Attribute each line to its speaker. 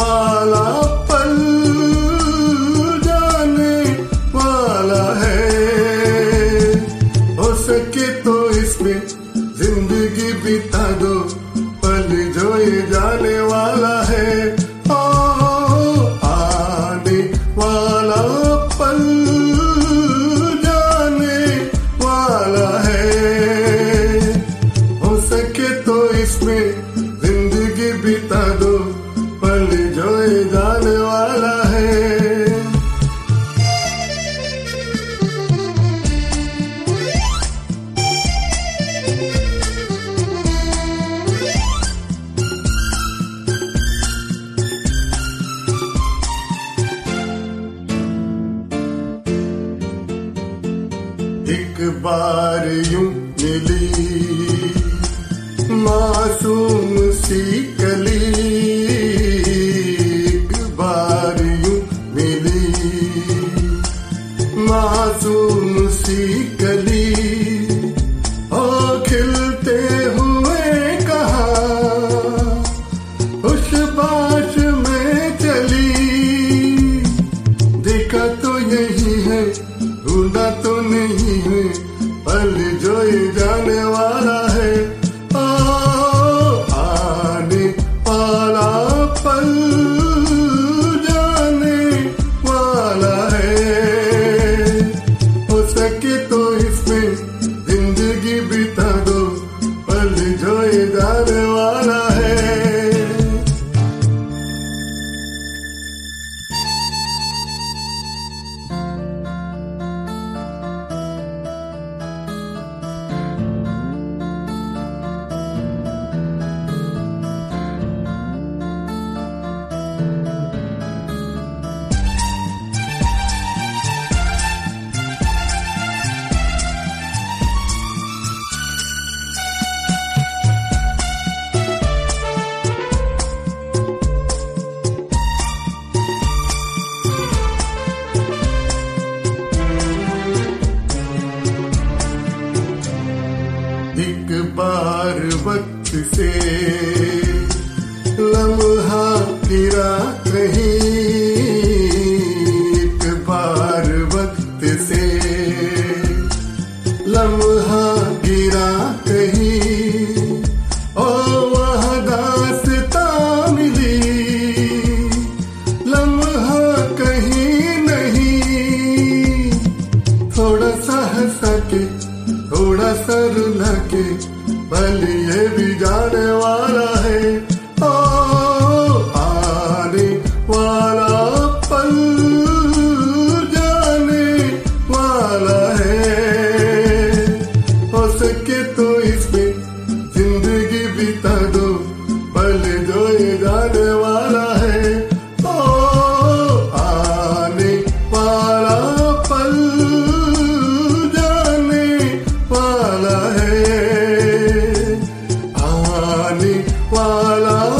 Speaker 1: वाला पल जाने वाला है। हो सके तो इसमें जिंदगी बिता दो, पल जो ये जाने वाला है। ओ आने वाला पल जाने वाला है। हो सके तो इसमें जिंदगी बिता दो, पल जो ये जाने वाला है। एक बार यूं मिली मासूम सी कली, एक बार यूं मिली मासूम सी कली। ओ खिलते हुए कहा उस बाश में चली, देखा तो यही है ढूंढा तो नहीं है, पल जो ये जाने वाला है। ओ आने वाला पल जाने वाला है। हो सके तो इसमें जिंदगी बिता दो, पल जो ये जाने वाला है। एक बार वक्त से लम्हा गिरा कहीं, एक बार वक्त से लम्हा गिरा कहीं। ओ वह दास्तां मिली लम्हा कहीं नहीं, थोड़ा सा हंसा के थोड़ा सा रुला के, पल ये भी जाने वाला है। ओ आने वाला पल जाने वाला है। हो सके तो इसमें जिंदगी बिता दो, पल जो ये जाने वाला है। ओ आने वाला पल वाला है, आने वाला